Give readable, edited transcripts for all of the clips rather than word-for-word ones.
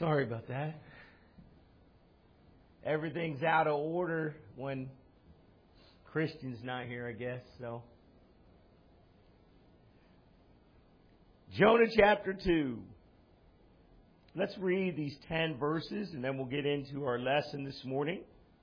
Sorry about that. Everything's out of order when Christian's not here, I guess. So, Jonah chapter 2. Let's read these 10 verses and then we'll get into our lesson this morning.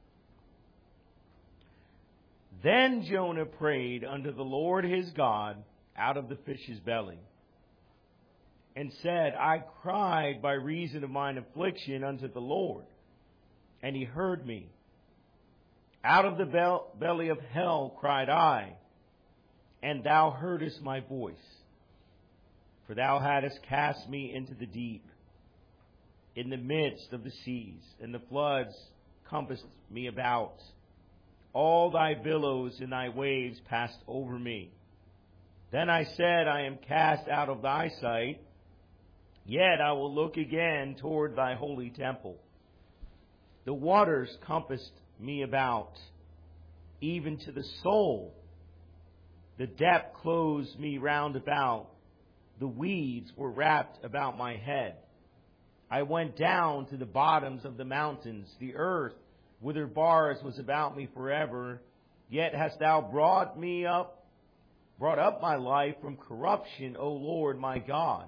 Then Jonah prayed unto the Lord his God out of the fish's belly, and said, I cried by reason of mine affliction unto the Lord, and he heard me. Out of the belly of hell cried I, and thou heardest my voice. For thou hadst cast me into the deep, in the midst of the seas, and the floods compassed me about. All thy billows and thy waves passed over me. Then I said, I am cast out of thy sight, yet I will look again toward thy holy temple. The waters compassed me about, even to the soul. The depth closed me round about. The weeds were wrapped about my head. I went down to the bottoms of the mountains. The earth with her bars was about me forever. Yet hast thou brought up my life from corruption, O Lord my God.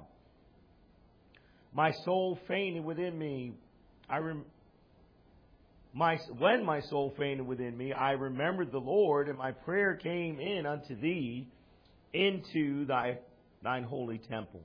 My soul fainted within me. When my soul fainted within me, I remembered the Lord, and my prayer came in unto thee into thine holy temple.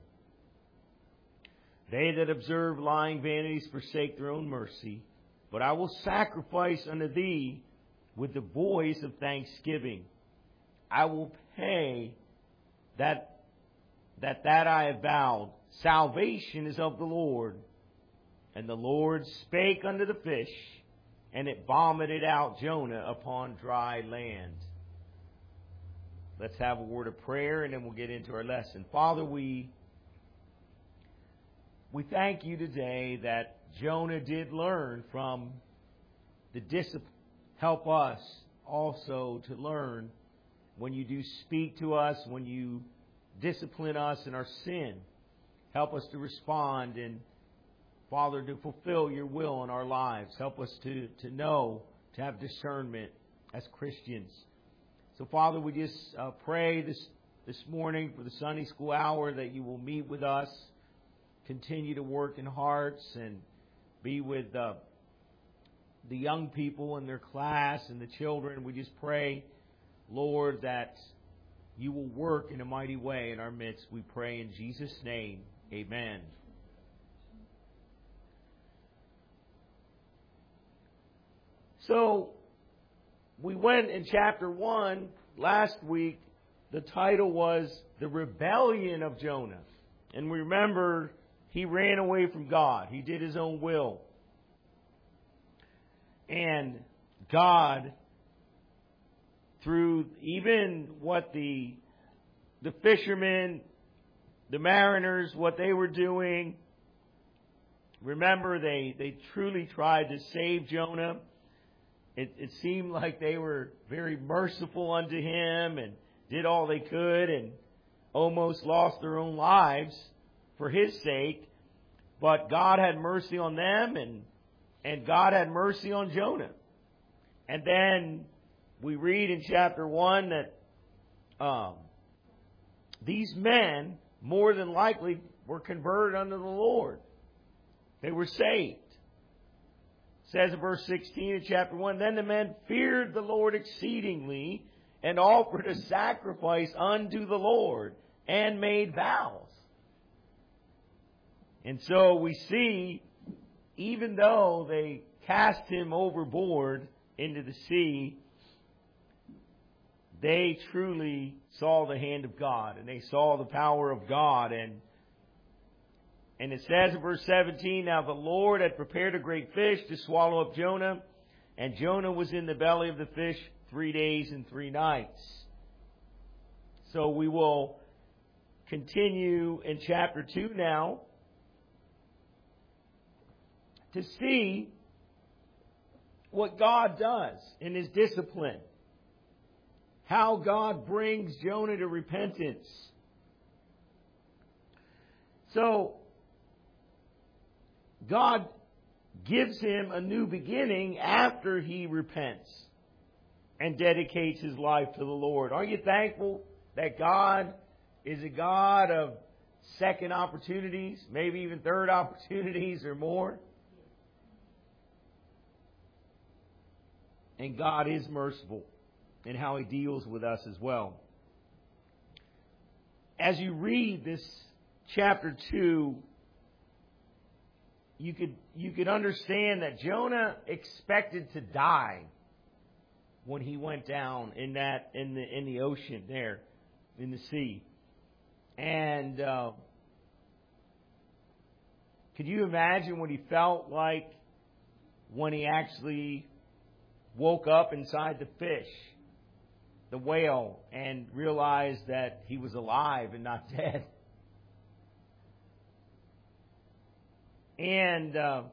They that observe lying vanities forsake their own mercy, but I will sacrifice unto thee with the voice of thanksgiving. I will pay that I have vowed. Salvation is of the Lord. And the Lord spake unto the fish, and it vomited out Jonah upon dry land. Let's have a word of prayer, and then we'll get into our lesson. Father, we thank you today that Jonah did learn from the discipline. Help us also to learn when you do speak to us, when you discipline us in our sin. Help us to respond and, Father, to fulfill your will in our lives. Help us to know, to have discernment as Christians. So, Father, we just pray this morning for the Sunday school hour that you will meet with us, continue to work in hearts, and be with the young people in their class and the children. We just pray, Lord, that you will work in a mighty way in our midst. We pray in Jesus' name. Amen. So, we went in chapter 1 last week. The title was The Rebellion of Jonah. And we remember he ran away from God. He did his own will. And God, through even what the fishermen, the mariners, what they were doing, remember they truly tried to save Jonah. It seemed like they were very merciful unto him and did all they could and almost lost their own lives for his sake. But God had mercy on them, and God had mercy on Jonah. And then we read in chapter 1 that these men more than likely were converted unto the Lord. They were saved. It says in verse 16 of chapter 1, Then the men feared the Lord exceedingly, and offered a sacrifice unto the Lord, and made vows. And so we see, even though they cast him overboard into the sea, they truly saw the hand of God, and they saw the power of God. And it says in verse 17, Now the Lord had prepared a great fish to swallow up Jonah, and Jonah was in the belly of the fish 3 days and 3 nights. So we will continue in chapter 2 now to see what God does in His discipline. How God brings Jonah to repentance. So, God gives him a new beginning after he repents and dedicates his life to the Lord. Aren't you thankful that God is a God of second opportunities, maybe even third opportunities or more? And God is merciful in how he deals with us as well. As you read this chapter 2, you could understand that Jonah expected to die when he went down in the ocean there, in the sea. And could you imagine what he felt like when he actually woke up inside the fish, the whale, and realized that he was alive and not dead? And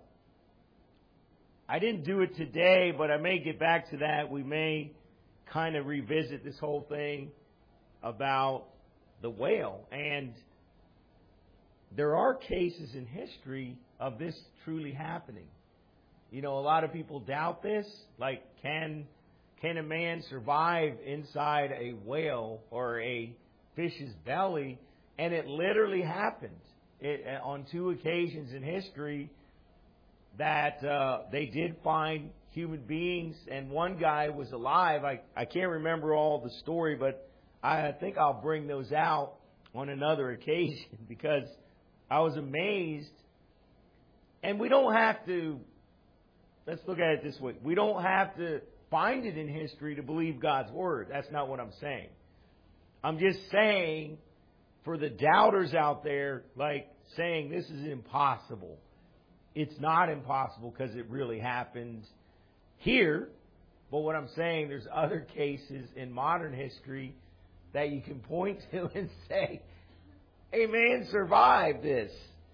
I didn't do it today, but I may get back to that. We may kind of revisit this whole thing about the whale. And there are cases in history of this truly happening. You know, a lot of people doubt this. Like, can a man survive inside a whale or a fish's belly? And it literally happened. On 2 occasions in history that they did find human beings, and one guy was alive. I can't remember all the story, but I think I'll bring those out on another occasion because I was amazed. And we don't have to, let's look at it this way. We don't have to find it in history to believe God's word. That's not what I'm saying. I'm just saying, for the doubters out there, like saying this is impossible. It's not impossible because it really happened here. But what I'm saying, there's other cases in modern history that you can point to and say, hey, man survived this.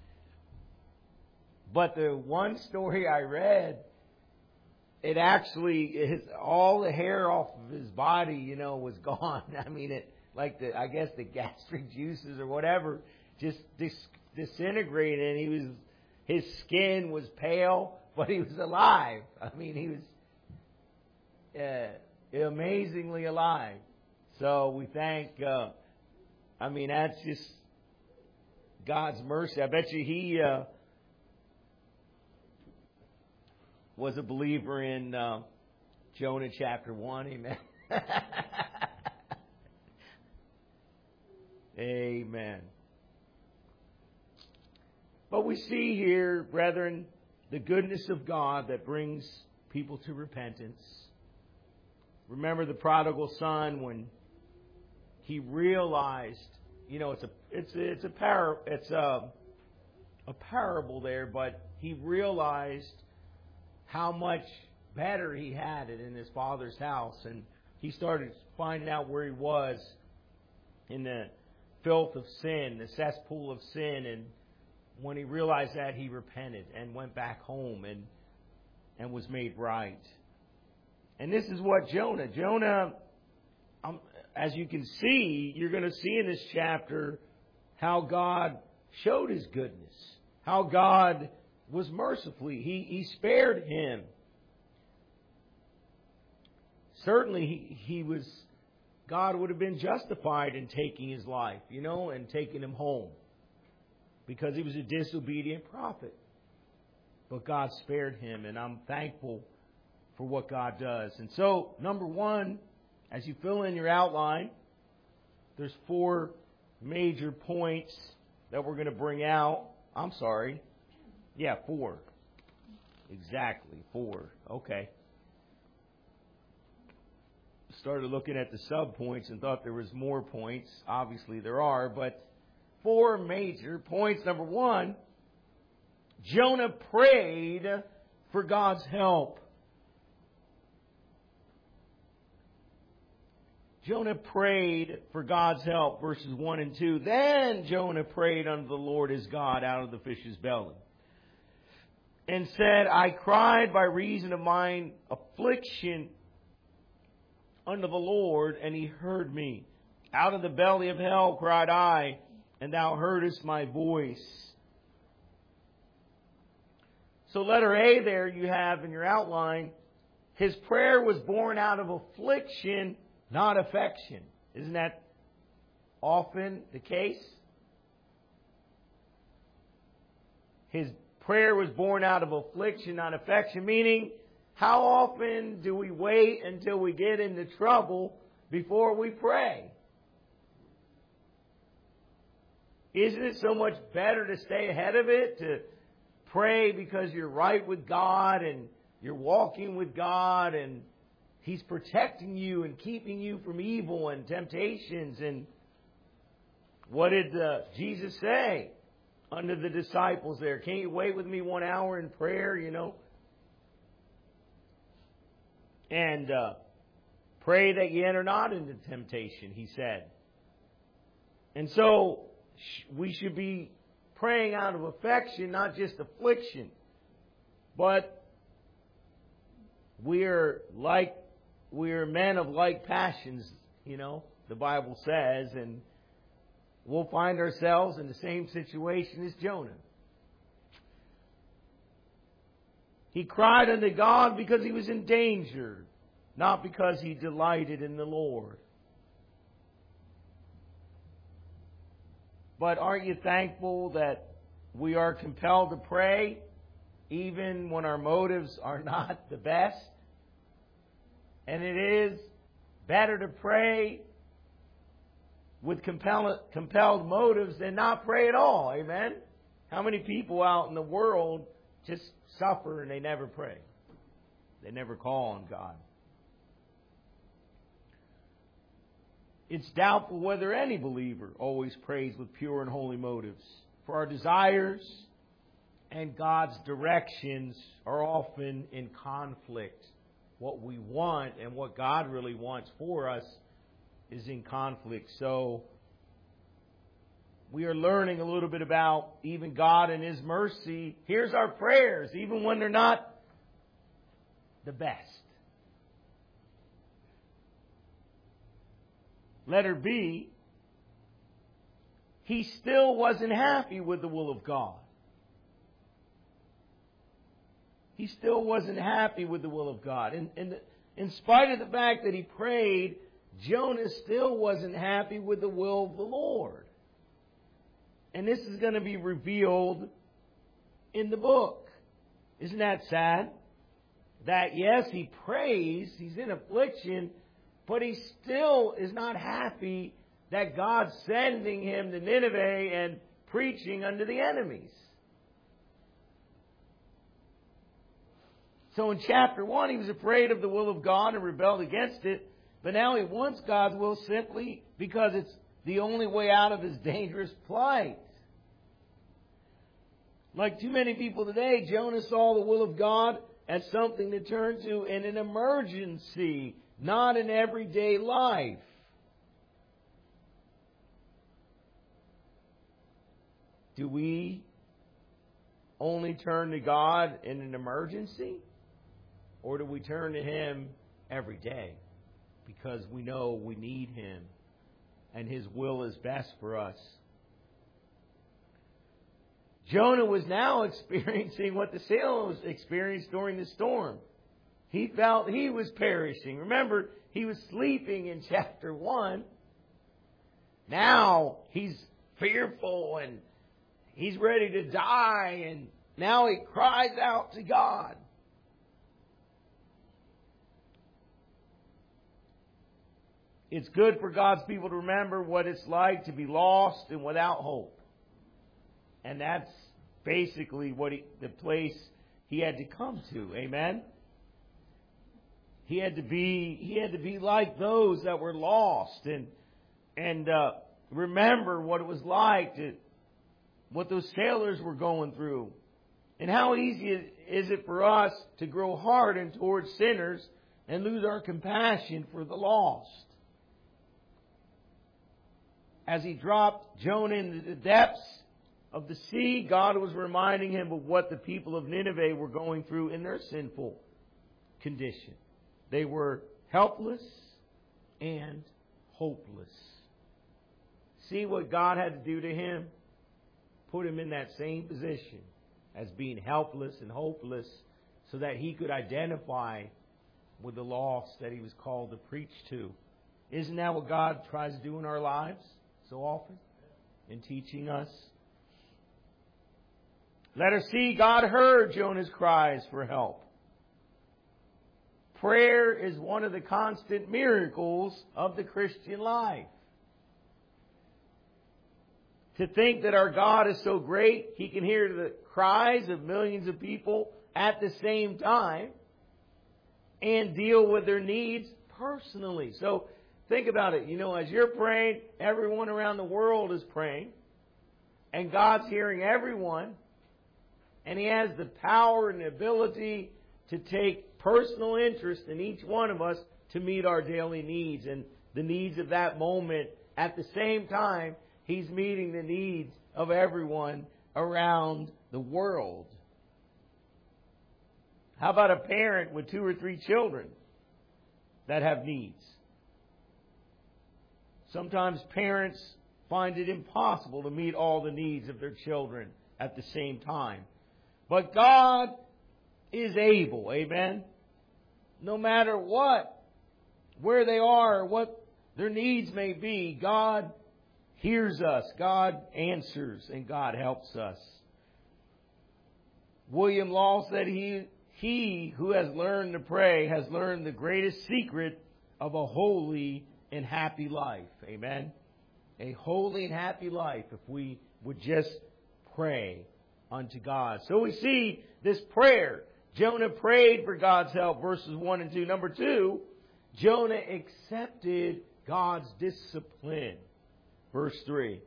But the one story I read, it actually is all the hair off of his body, was gone. I mean, I guess the gastric juices or whatever just disintegrated, and his skin was pale, but he was alive. I mean, he was amazingly alive. So we thank, that's just God's mercy. I bet you he was a believer in Jonah chapter 1. Amen. Amen. But we see here, brethren, the goodness of God that brings people to repentance. Remember the prodigal son when he realized, it's a parable there, but he realized how much better he had it in his father's house, and he started finding out where he was in the filth of sin, the cesspool of sin, and when he realized that, he repented and went back home and was made right. And this is what Jonah, as you can see, you're going to see in this chapter how God showed his goodness, how God was mercifully. He spared him. Certainly God would have been justified in taking his life, and taking him home, because he was a disobedient prophet. But God spared him, and I'm thankful for what God does. And so, number one, as you fill in your outline, there's 4 major points that we're going to bring out. I'm sorry. Yeah, 4. Exactly, 4. Okay. Started looking at the sub-points and thought there was more points. Obviously there are, but 4 major points. Number 1, Jonah prayed for God's help. Jonah prayed for God's help, verses 1 and 2. Then Jonah prayed unto the Lord his God out of the fish's belly, and said, I cried by reason of mine affliction unto the Lord, and he heard me. Out of the belly of hell cried I, and thou heardest my voice. So letter A there you have in your outline, his prayer was born out of affliction, not affection. Isn't that often the case? His prayer was born out of affliction, not affection, meaning how often do we wait until we get into trouble before we pray? Isn't it so much better to stay ahead of it, to pray because you're right with God and you're walking with God and He's protecting you and keeping you from evil and temptations? And what did Jesus say unto the disciples there? Can't you wait with me 1 hour in prayer, And pray that you enter not into temptation, He said. And so we should be praying out of affection, not just affliction. But we are men of like passions, the Bible says, and we'll find ourselves in the same situation as Jonah. He cried unto God because he was in danger, not because he delighted in the Lord. But aren't you thankful that we are compelled to pray even when our motives are not the best? And it is better to pray with compelled motives than not pray at all. Amen? How many people out in the world just suffer and they never pray? They never call on God. It's doubtful whether any believer always prays with pure and holy motives. For our desires and God's directions are often in conflict. What we want and what God really wants for us is in conflict. So we are learning a little bit about even God and His mercy. Here's our prayers, even when they're not the best. Letter B, he still wasn't happy with the will of God. He still wasn't happy with the will of God. And in spite of the fact that he prayed, Jonah still wasn't happy with the will of the Lord. And this is going to be revealed in the book. Isn't that sad? That yes, he prays, he's in affliction, but he still is not happy that God's sending him to Nineveh and preaching unto the enemies. So in chapter 1, he was afraid of the will of God and rebelled against it. But now he wants God's will simply because it's the only way out of his dangerous plight. Like too many people today, Jonah saw the will of God as something to turn to in an emergency, not in everyday life. Do we only turn to God in an emergency? Or do we turn to Him every day because we know we need Him and His will is best for us? Jonah was now experiencing what the sailors experienced during the storm. He felt he was perishing. Remember, he was sleeping in chapter 1. Now he's fearful and he's ready to die, and now he cries out to God. It's good for God's people to remember what it's like to be lost and without hope. And that's basically the place he had to come to. Amen? He had to be like those that were lost and remember what it was like, what those sailors were going through. And how easy is it for us to grow hardened towards sinners and lose our compassion for the lost. As he dropped Jonah into the depths of the sea, God was reminding him of what the people of Nineveh were going through in their sinful condition. They were helpless and hopeless. See what God had to do to him? Put him in that same position as being helpless and hopeless so that he could identify with the lost that he was called to preach to. Isn't that what God tries to do in our lives so often? In teaching us? Let us see, God heard Jonah's cries for help. Prayer is one of the constant miracles of the Christian life. To think that our God is so great, He can hear the cries of millions of people at the same time and deal with their needs personally. So think about it. As you're praying, everyone around the world is praying. And God's hearing everyone. And He has the power and the ability to take personal interest in each one of us to meet our daily needs and the needs of that moment. At the same time, He's meeting the needs of everyone around the world. How about a parent with 2 or 3 children that have needs? Sometimes parents find it impossible to meet all the needs of their children at the same time. But God is able, amen? No matter where they are, what their needs may be, God hears us, God answers, and God helps us. William Law said he who has learned to pray has learned the greatest secret of a holy and happy life. Amen? A holy and happy life if we would just pray unto God. So we see this prayer. Jonah prayed for God's help, verses 1 and 2. Number 2, Jonah accepted God's discipline. Verse 3.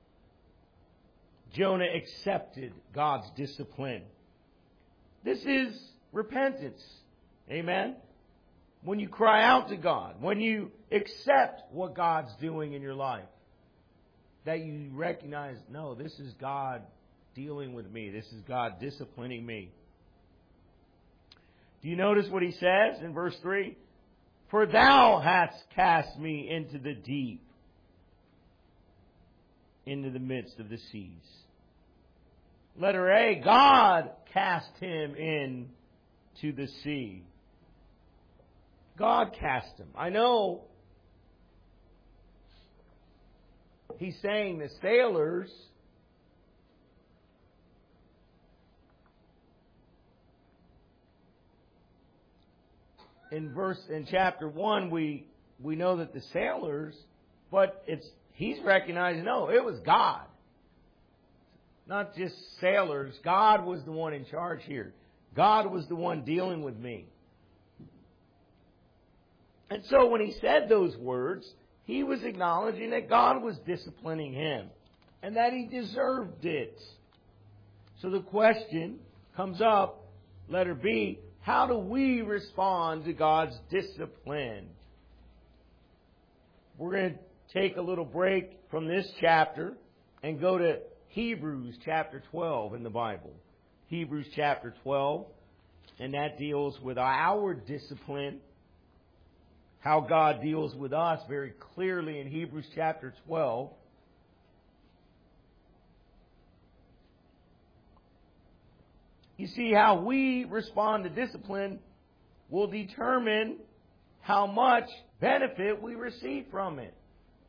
Jonah accepted God's discipline. This is repentance. Amen? When you cry out to God, when you accept what God's doing in your life, that you recognize, no, this is God dealing with me. This is God disciplining me. Do you notice what he says in verse 3? For thou hast cast me into the deep, into the midst of the seas. Letter A, God cast him into the sea. God cast him. I know he's saying the sailors in chapter 1 we know that the sailors, but he's recognizing, no, it was God. Not just sailors. God was the one in charge here. God was the one dealing with me. And so when he said those words, he was acknowledging that God was disciplining him and that he deserved it. So the question comes up, letter B, how do we respond to God's discipline? We're going to take a little break from this chapter and go to Hebrews chapter 12 in the Bible. Hebrews chapter 12, and that deals with our discipline, how God deals with us very clearly in Hebrews chapter 12. You see, how we respond to discipline will determine how much benefit we receive from it.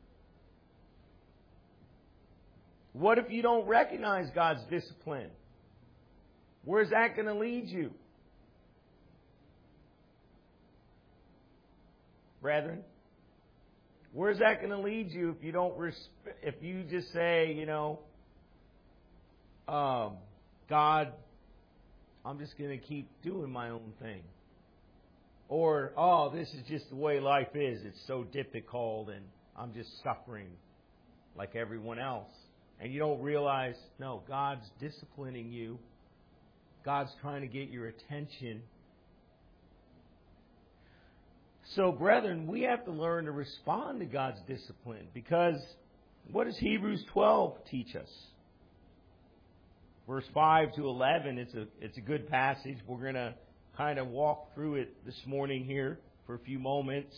What if you don't recognize God's discipline? Where's that going to lead you? Brethren, where's that going to lead you if you don't if you just say, God, I'm just going to keep doing my own thing. Or, this is just the way life is. It's so difficult and I'm just suffering like everyone else. And you don't realize, no, God's disciplining you. God's trying to get your attention. So, brethren, we have to learn to respond to God's discipline. Because what does Hebrews 12 teach us? Verse 5 to 11, it's a good passage. We're going to kind of walk through it this morning here for a few moments.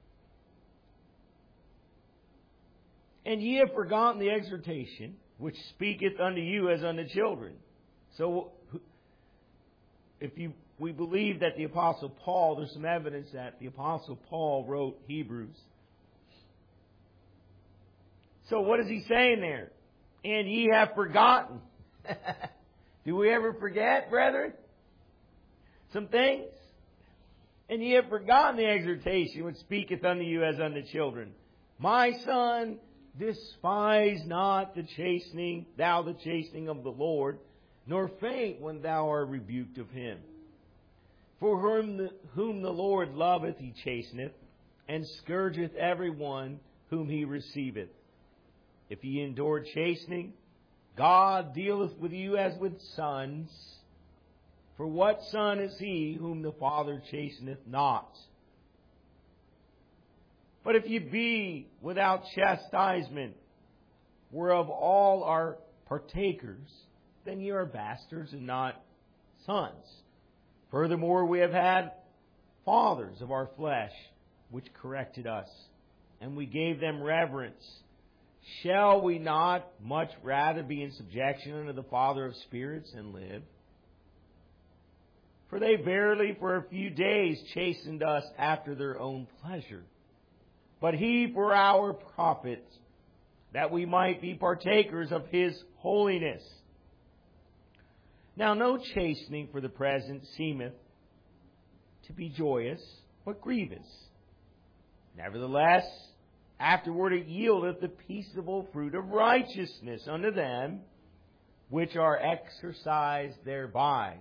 And ye have forgotten the exhortation, which speaketh unto you as unto children. So, we believe that the Apostle Paul, there's some evidence that the Apostle Paul wrote Hebrews. So what is he saying there? And ye have forgotten. Do we ever forget, brethren? Some things? And ye have forgotten the exhortation which speaketh unto you as unto children. My son, despise not the chastening, thou the chastening of the Lord, nor faint when thou art rebuked of him. For whom the Lord loveth he chasteneth, and scourgeth every one whom he receiveth. If ye endure chastening, God dealeth with you as with sons. For what son is he whom the Father chasteneth not? But if ye be without chastisement, whereof all are partakers, then ye are bastards and not sons. Furthermore, we have had fathers of our flesh, which corrected us, and we gave them reverence. Shall we not much rather be in subjection unto the Father of spirits and live? For they verily for a few days chastened us after their own pleasure. But he for our profit, that we might be partakers of his holiness. Now no chastening for the present seemeth to be joyous, but grievous. Nevertheless, afterward it yieldeth the peaceable fruit of righteousness unto them which are exercised thereby.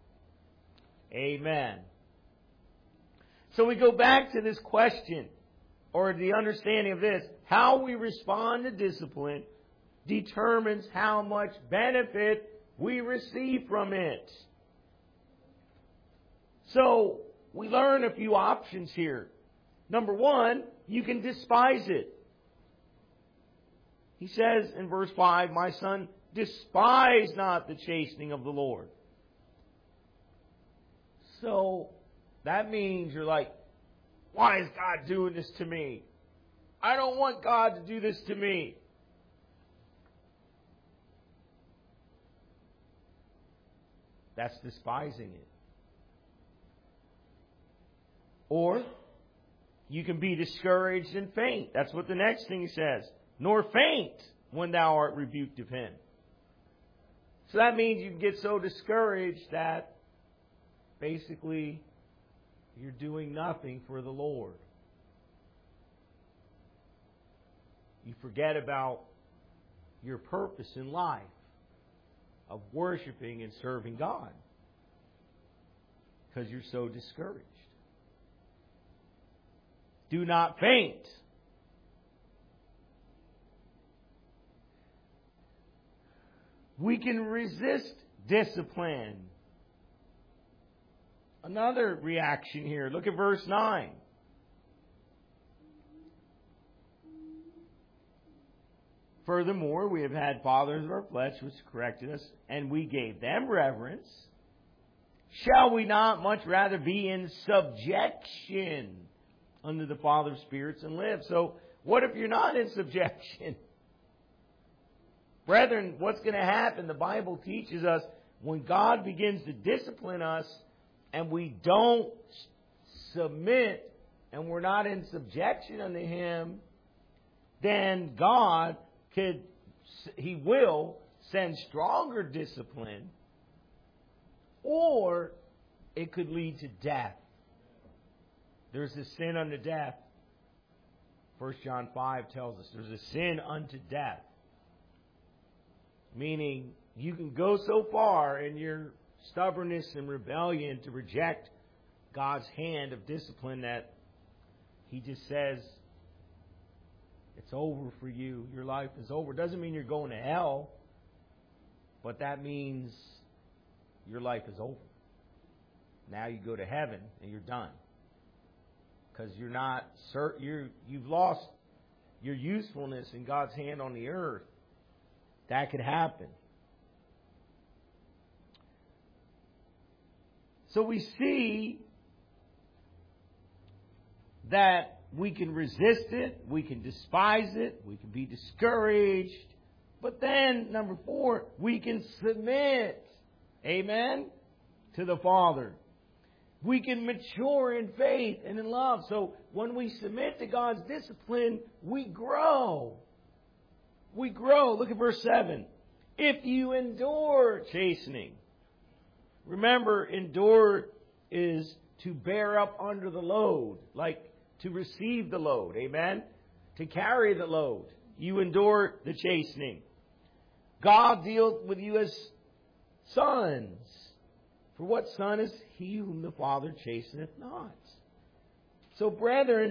Amen. So we go back to this question, or the understanding of this. How we respond to discipline determines how much benefit we receive from it. So, we learn a few options here. Number one, you can despise it. He says in verse 5, my son, despise not the chastening of the Lord. So, that means you're like, why is God doing this to me? I don't want God to do this to me. That's despising it. Or, you can be discouraged and faint. That's what the next thing says. Nor faint when thou art rebuked of him. So that means you can get so discouraged that basically you're doing nothing for the Lord. You forget about your purpose in life of worshiping and serving God because you're so discouraged. Do not faint. We can resist discipline. Another reaction here. Look at verse 9. Furthermore, we have had fathers of our flesh which corrected us, and we gave them reverence. Shall we not much rather be in subjection unto the Father of spirits and live? So, what if you're not in subjection? Brethren, what's going to happen? The Bible teaches us when God begins to discipline us and we don't submit and we're not in subjection unto Him, then God He will send stronger discipline, or it could lead to death. There's a sin unto death. 1 John 5 tells us there's a sin unto death. Meaning, you can go so far in your stubbornness and rebellion to reject God's hand of discipline that He just says, it's over for you. Your life is over. Doesn't mean you're going to hell, but that means your life is over. Now you go to heaven and you're done. Because you're not certain, you've lost your usefulness in God's hand on the earth. That could happen. So we see that we can resist it, we can despise it, we can be discouraged. But then, number 4, we can submit, amen, to the Father. We can mature in faith and in love. So when we submit to God's discipline, we grow. We grow. Look at verse 7. If you endure chastening. Remember, endure is to bear up under the load, like to receive the load. Amen? To carry the load. You endure the chastening. God deals with you as sons. For what son is he whom the Father chasteneth not? So, brethren,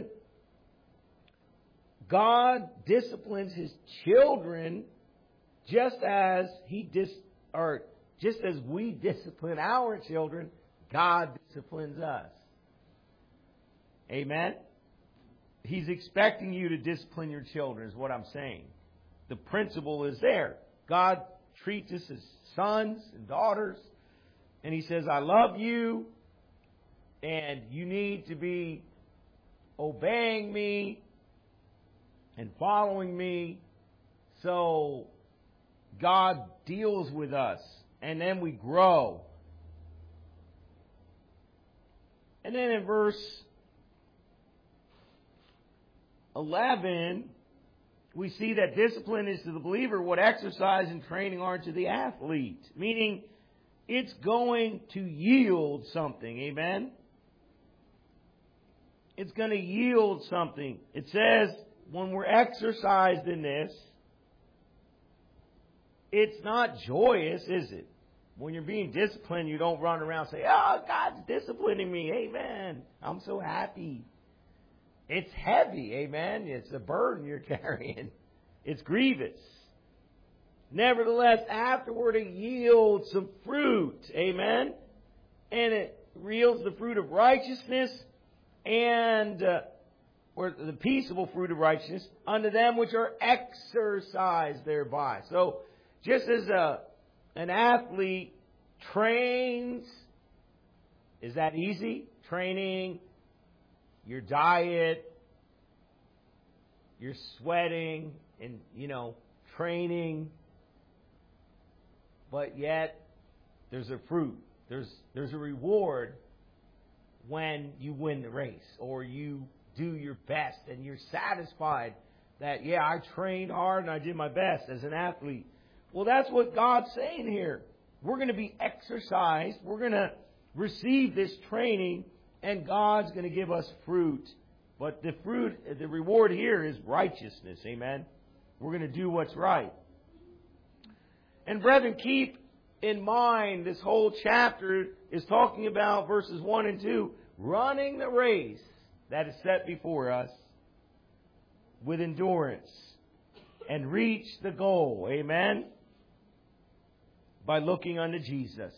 God disciplines His children just as just as we discipline our children. God disciplines us. Amen? He's expecting you to discipline your children, is what I'm saying. The principle is there. God treats us as sons and daughters. And He says, I love you, and you need to be obeying me and following me. So God deals with us, and then we grow. And then in verse 11, we see that discipline is to the believer what exercise and training are to the athlete. Meaning, it's going to yield something. Amen? It's going to yield something. It says, when we're exercised in this, it's not joyous, is it? When you're being disciplined, you don't run around and say, oh, God's disciplining me. Amen. I'm so happy. It's heavy. Amen. It's a burden you're carrying. It's grievous. Nevertheless, afterward it yields some fruit. Amen. And it yields the fruit of righteousness and or the peaceable fruit of righteousness unto them which are exercised thereby. So, just as an athlete trains, is that easy? Training, your diet, you're sweating and, training. But yet, there's a fruit. There's a reward when you win the race or you do your best and you're satisfied that, I trained hard and I did my best as an athlete. Well, that's what God's saying here. We're going to be exercised. We're going to receive this training and God's going to give us fruit. But the reward here is righteousness. Amen. We're going to do what's right. And brethren, keep in mind this whole chapter is talking about verses 1 and 2, running the race that is set before us with endurance and reach the goal. Amen. By looking unto Jesus.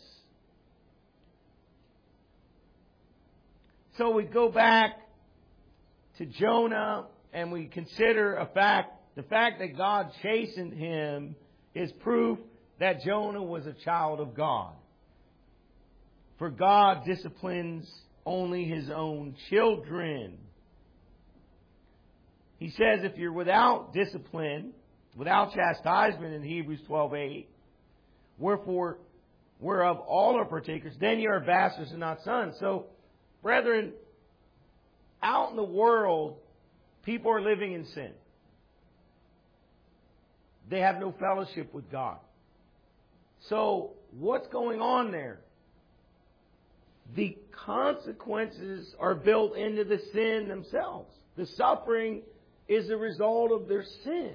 So we go back to Jonah and we consider the fact that God chastened him is proof that Jonah was a child of God. For God disciplines only His own children. He says if you're without discipline, without chastisement in Hebrews 12:8, wherefore whereof all are partakers, then you are bastards and not sons. So, brethren, out in the world, people are living in sin. They have no fellowship with God. So, what's going on there? The consequences are built into the sin themselves. The suffering is a result of their sin.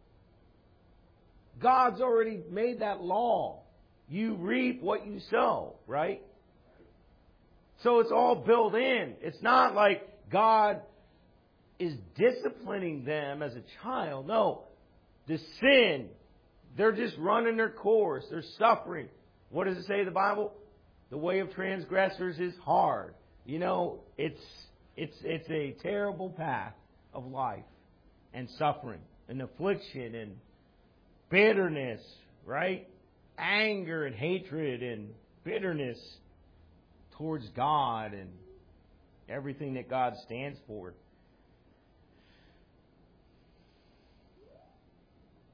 God's already made that law. You reap what you sow, right? So it's all built in. It's not like God is disciplining them as a child. No. The sin, they're just running their course. They're suffering. What does it say in the Bible? The way of transgressors is hard. It's a terrible path of life and suffering and affliction and bitterness, right? Anger and hatred and bitterness towards God and everything that God stands for.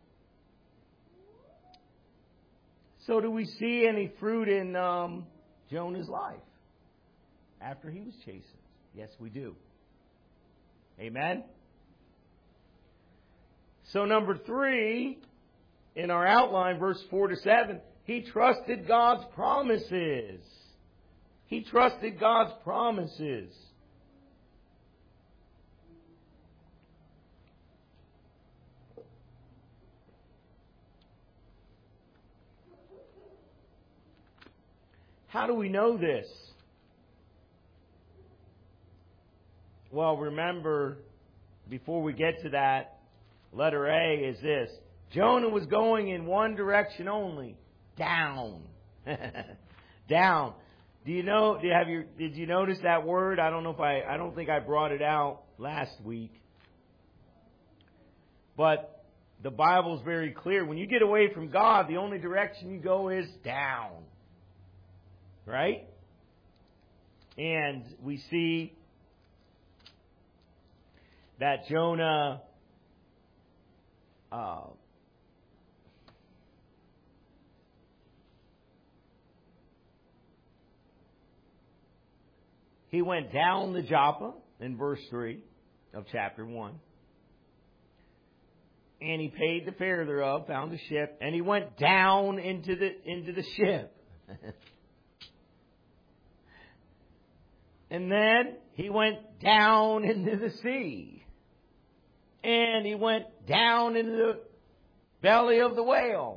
So do we see any fruit in Jonah's life after he was chastened? Yes, we do. Amen? So number 3, in our outline, verse 4 to 7, he trusted God's promises. He trusted God's promises. How do we know this? Well, remember, before we get to that, letter A is this. Jonah was going in one direction only. Down. Down. Did you notice that word? I don't think I brought it out last week. But the Bible's very clear. When you get away from God, the only direction you go is down. Right? And we see that Jonah he went down the Joppa in verse 3 of chapter 1. And he paid the fare thereof, found a ship, and he went down into the ship. And then he went down into the sea. And he went down into the belly of the whale.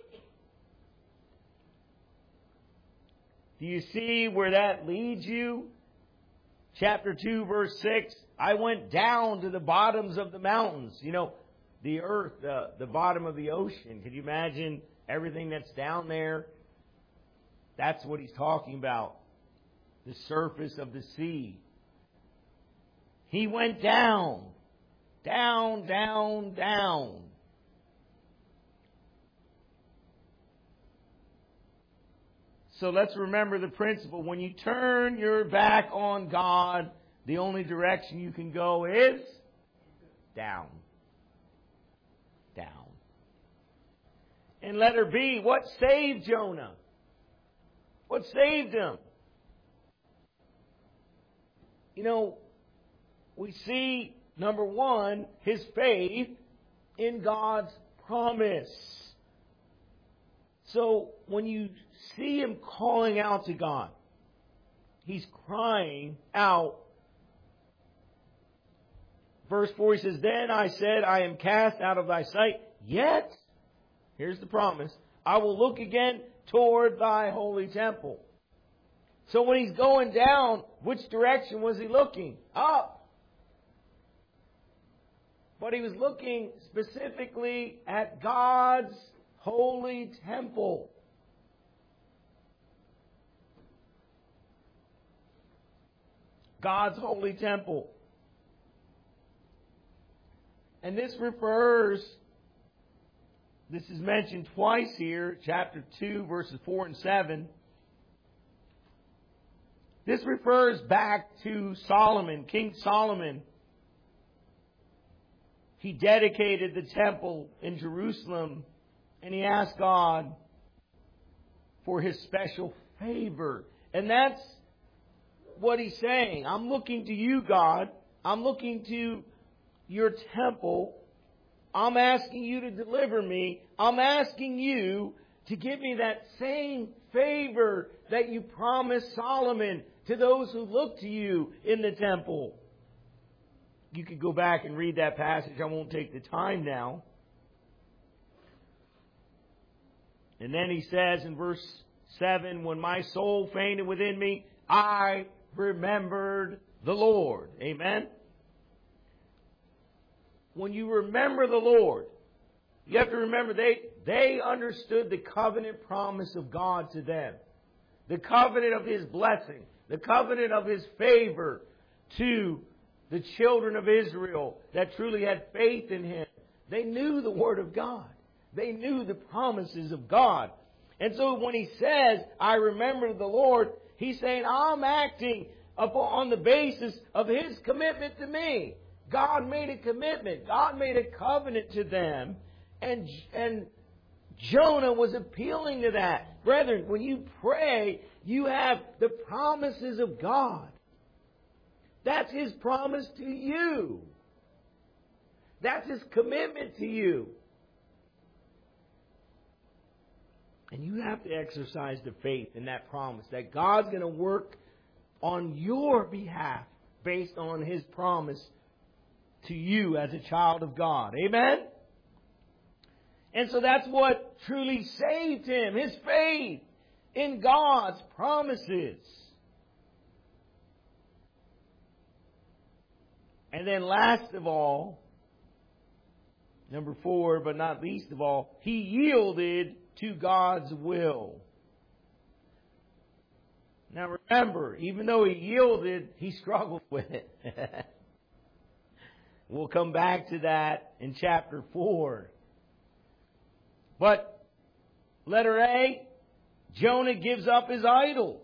Do you see where that leads you? Chapter 2, verse 6. I went down to the bottoms of the mountains. You know, the earth, the bottom of the ocean. Can you imagine everything that's down there? That's what he's talking about. The surface of the sea. He went down. Down, down, down. So let's remember the principle. When you turn your back on God, the only direction you can go is down. Down. And letter B, what saved Jonah? What saved him? You know, we see, number 1, his faith in God's promise. So when you see him calling out to God, he's crying out. Verse 4, he says, Then I said, I am cast out of thy sight, yet, here's the promise, I will look again toward thy holy temple. So when he's going down, which direction was he looking? Up. But he was looking specifically at God's holy temple. God's holy temple. And this is mentioned twice here, chapter 2, verses 4 and 7. This refers back to Solomon, King Solomon. He dedicated the temple in Jerusalem, and he asked God for his special favor. And that's what he's saying. I'm looking to you, God. I'm looking to your temple. I'm asking you to deliver me. I'm asking you to give me that same favor that you promised Solomon to those who look to you in the temple. You could go back and read that passage. I won't take the time now. And then he says in verse 7, When my soul fainted within me, I remembered the Lord. Amen? When you remember the Lord, you have to remember they understood the covenant promise of God to them. The covenant of His blessing. The covenant of His favor to the children of Israel that truly had faith in Him. They knew the Word of God. They knew the promises of God. And so when he says, I remember the Lord, he's saying, I'm acting on the basis of His commitment to me. God made a commitment. God made a covenant to them. And Jonah was appealing to that. Brethren, when you pray, you have the promises of God. That's His promise to you. That's His commitment to you. And you have to exercise the faith in that promise that God's going to work on your behalf based on His promise to you as a child of God. Amen? And so that's what truly saved him, his faith in God's promises. And then last of all, number 4, but not least of all, he yielded to God's will. Now remember, even though he yielded, he struggled with it. We'll come back to that in chapter 4. But, letter A, Jonah gives up his idols.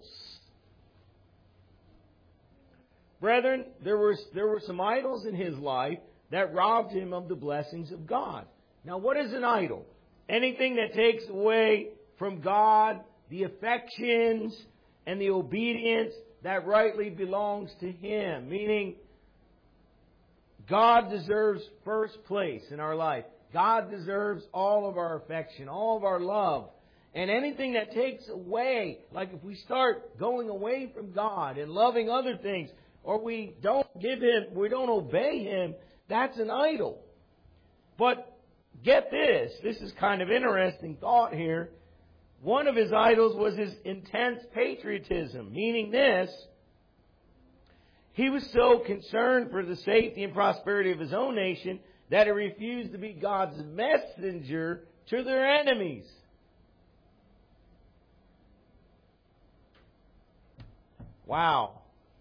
Brethren, there were some idols in his life that robbed him of the blessings of God. Now, what is an idol? Anything that takes away from God the affections and the obedience that rightly belongs to Him. Meaning, God deserves first place in our life. God deserves all of our affection, all of our love. And anything that takes away, like if we start going away from God and loving other things, or we don't obey Him, that's an idol. But get this is kind of interesting thought here. One of his idols was his intense patriotism, meaning this: he was so concerned for the safety and prosperity of his own nation that he refused to be God's messenger to their enemies. Wow.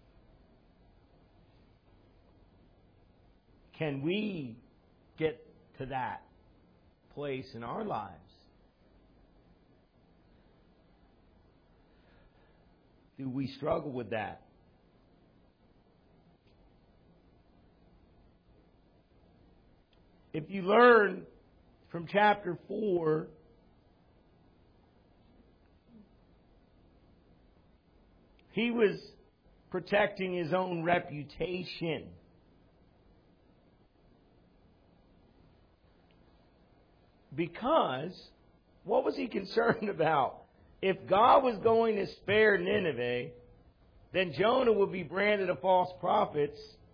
Can we get to that place in our lives? Do we struggle with that? If you learn from chapter 4, he was protecting his own reputation. Because, what was he concerned about? If God was going to spare Nineveh, then Jonah would be branded a false prophet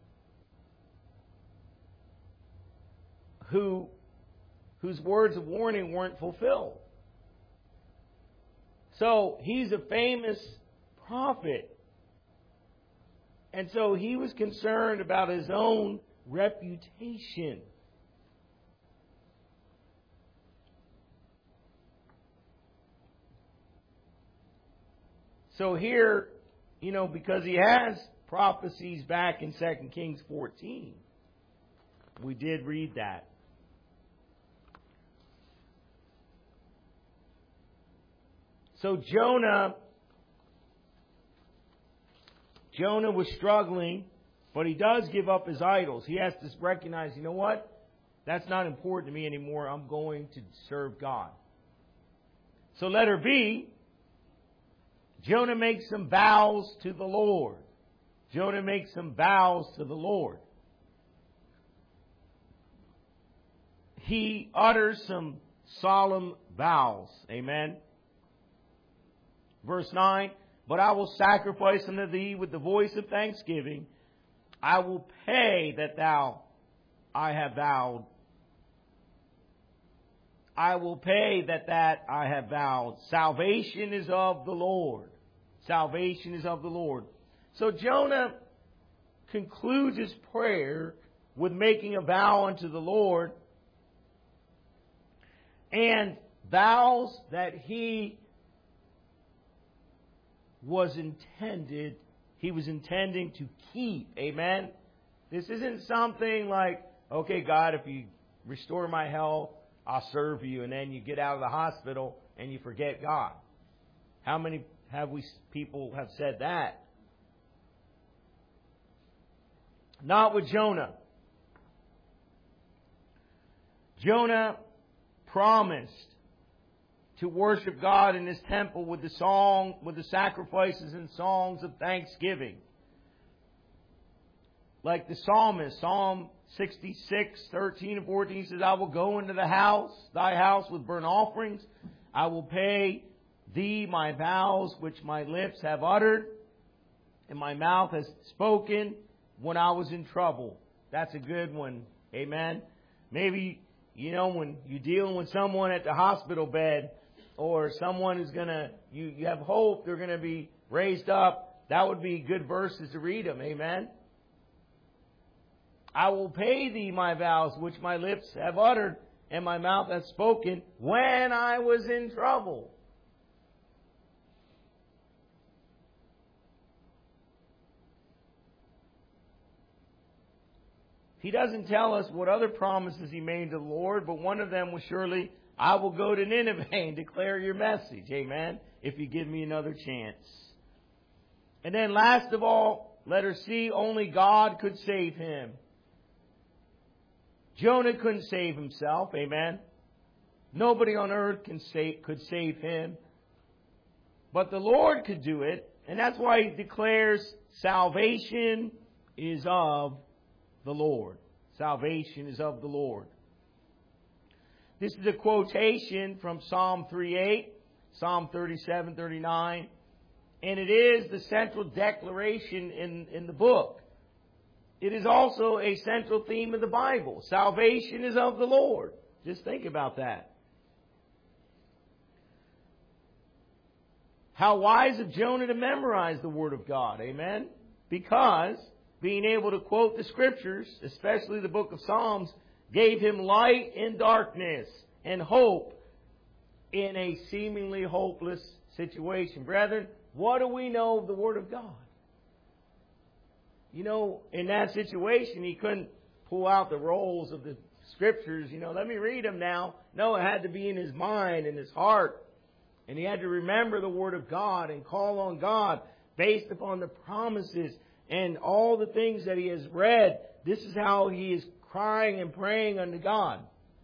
whose words of warning weren't fulfilled. So, he's a famous prophet. And so he was concerned about his own reputation. So here, because he has prophecies back in 2 Kings 14. We did read that. So Jonah was struggling, but he does give up his idols. He has to recognize, you know what? That's not important to me anymore. I'm going to serve God. So letter B, Jonah makes some vows to the Lord. Jonah makes some vows to the Lord. He utters some solemn vows. Amen. Verse 9, but I will sacrifice unto thee with the voice of thanksgiving. I will pay that I have vowed. I will pay that I have vowed. Salvation is of the Lord. Salvation is of the Lord. So Jonah concludes his prayer with making a vow unto the Lord, and vows that he was intending to keep. Amen? This isn't something like, okay, God, if you restore my health, I'll serve you, and then you get out of the hospital and you forget God. How many people have said that? Not with Jonah. Jonah promised to worship God in His temple with the sacrifices and songs of thanksgiving. Like the psalmist, Psalm 66, 13 and 14 says, I will go into thy house with burnt offerings. I will pay thee my vows which my lips have uttered, and my mouth has spoken when I was in trouble. That's a good one. Amen. Maybe, when you're dealing with someone at the hospital bed, or someone who's you have hope they're going to be raised up, that would be good verses to read them. Amen. I will pay thee my vows which my lips have uttered, and my mouth hath spoken when I was in trouble. He doesn't tell us what other promises He made to the Lord, but one of them was surely, I will go to Nineveh and declare your message. Amen. If you give me another chance. And then last of all, letter C, only God could save him. Jonah couldn't save himself. Amen. Nobody on earth could save him. But the Lord could do it. And that's why He declares salvation is of the Lord. Salvation is of the Lord. This is a quotation from Psalm 3:8, Psalm 37:39, and it is the central declaration in the book. It is also a central theme of the Bible. Salvation is of the Lord. Just think about that. How wise of Jonah to memorize the Word of God. Amen? Because being able to quote the Scriptures, especially the book of Psalms, gave him light in darkness and hope in a seemingly hopeless situation. Brethren, what do we know of the Word of God? In that situation, he couldn't pull out the rolls of the Scriptures. Let me read them now. No, it had to be in his mind and his heart. And he had to remember the Word of God and call on God based upon the promises and all the things that he has read. This is how he is crying and praying unto God.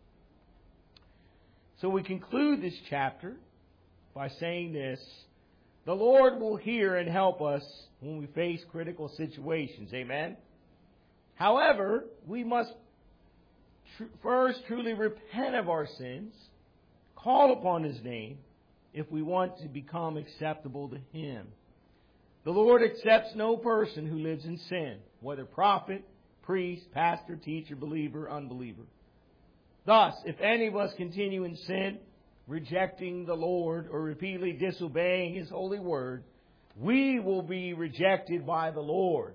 So we conclude this chapter by saying this: the Lord will hear and help us when we face critical situations. Amen. However, we must first truly repent of our sins, call upon His name, if we want to become acceptable to Him. The Lord accepts no person who lives in sin, whether prophet, priest, pastor, teacher, believer, unbeliever. Thus, if any of us continue in sin, rejecting the Lord or repeatedly disobeying His holy word, we will be rejected by the Lord.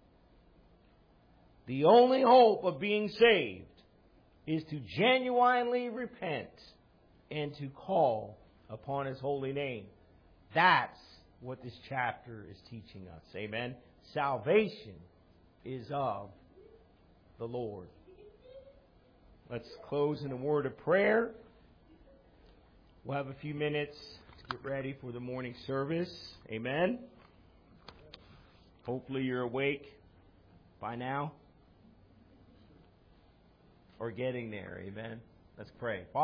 The only hope of being saved is to genuinely repent and to call upon His holy name. That's what this chapter is teaching us. Amen. Salvation is of the Lord. Let's close in a word of prayer. We'll have a few minutes to get ready for the morning service. Amen. Hopefully you're awake by now or getting there. Amen. Let's pray.